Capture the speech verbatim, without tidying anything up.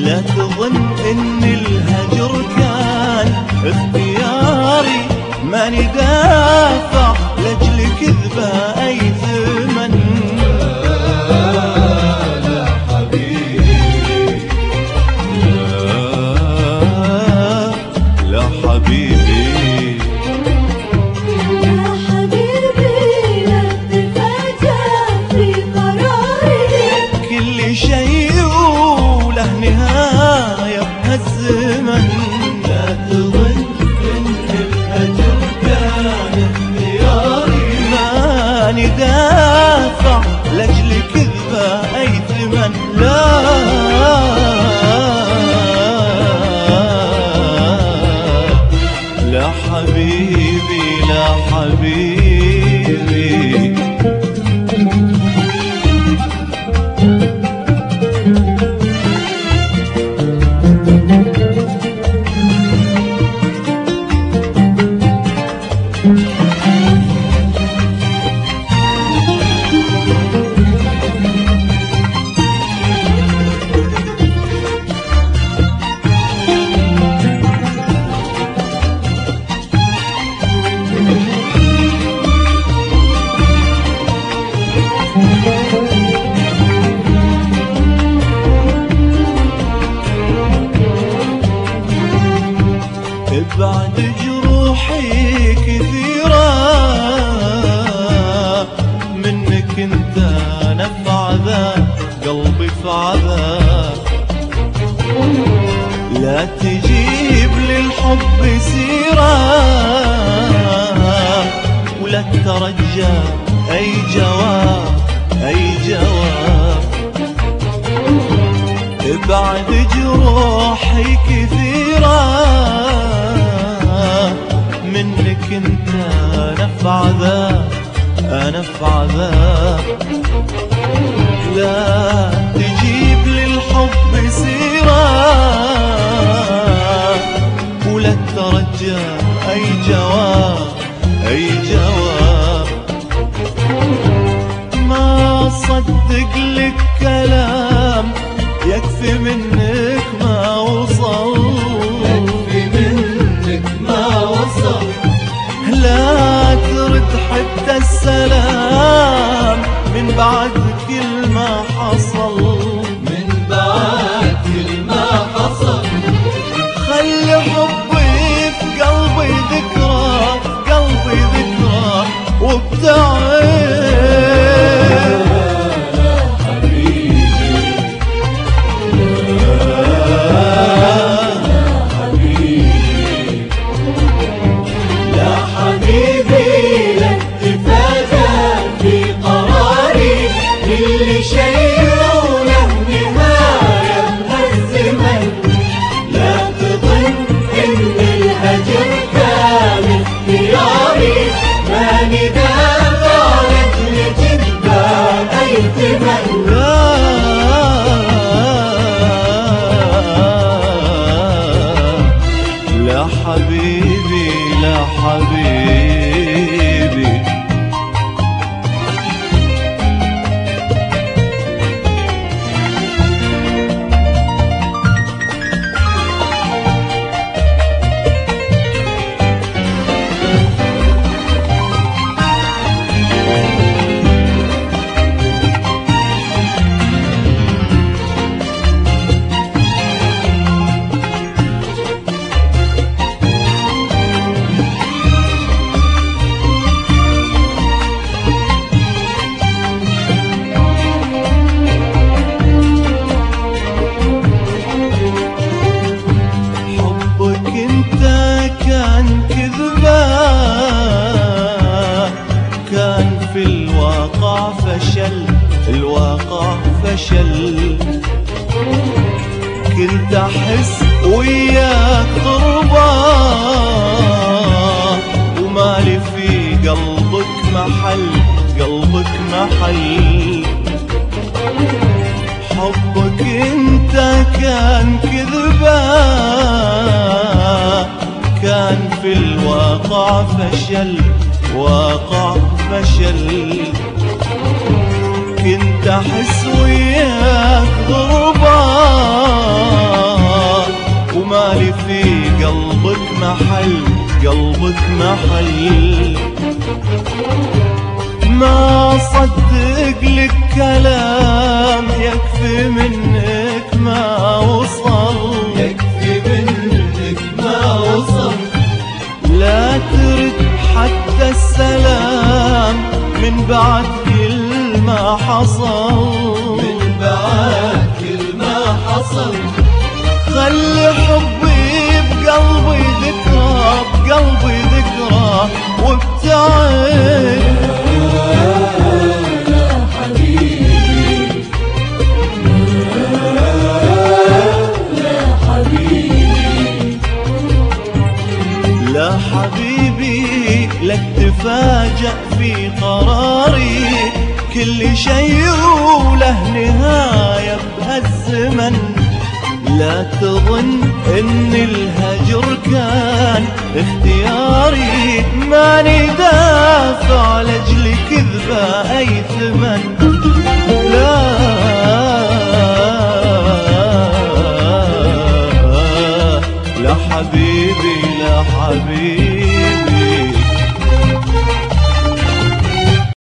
لا تظن ان الهجر كان اختياري، ماني دافع لاجل كذبة اي ثمن. لا حبيبي لا لا حبيبي شيء وله نهاية بهالزمن. لا تظن ان الهجر كان اختياري، ماني دافع لاجل كذبة اي ثمن. لا لا حبيبي لا حبيبي بعد جروحي كثيرة منك انت نفع ذا قلبي في عذاب. لا تجيب للحب سيرة ولا ترجى اي جواب اي جواب. بعد جروحي كثيرة منك انت نفع ذا نفع ذا. لا تجيب للحب سيرة ولا ترجى اي جواب اي جواب. ما صدق لك كلام يكفي منك ما وصل، يكفي منك ما وصل. لا ترد حتى السلام من بعد كل ما حصل، من بعد كل ما حصل. خلي حبي في قلبي ذكرى قلبي ذكرى وابتعد. لا حبيبي لا حبيبي في الواقع فشل الواقع فشل. كنت أحس وياك غربة ومالي في قلبك محل قلبك محل. حبك انت كان كذبة كان في الواقع فشل واقع فشل. كنت أحس وياك غربة محل قلبك محل. ما صدق لك كلام يكفي منك ما وصل، يكفي منك ما وصل. لا ترد حتى السلام من بعد كل ما حصل، من بعد كل ما حصل. خلي حبي بقلبي ذكرى، بقلبي ذكرى وابتعد. يا حبيبي يا حبيبي. لا حبيبي لك تفاجأ في قراري، كل شيء وله نهاية بهالزمن. لا تظن ان الهجر كان اختياري، ماني دافع لاجل كذبة اي ثمن. لا لا حبيبي لا حبيبي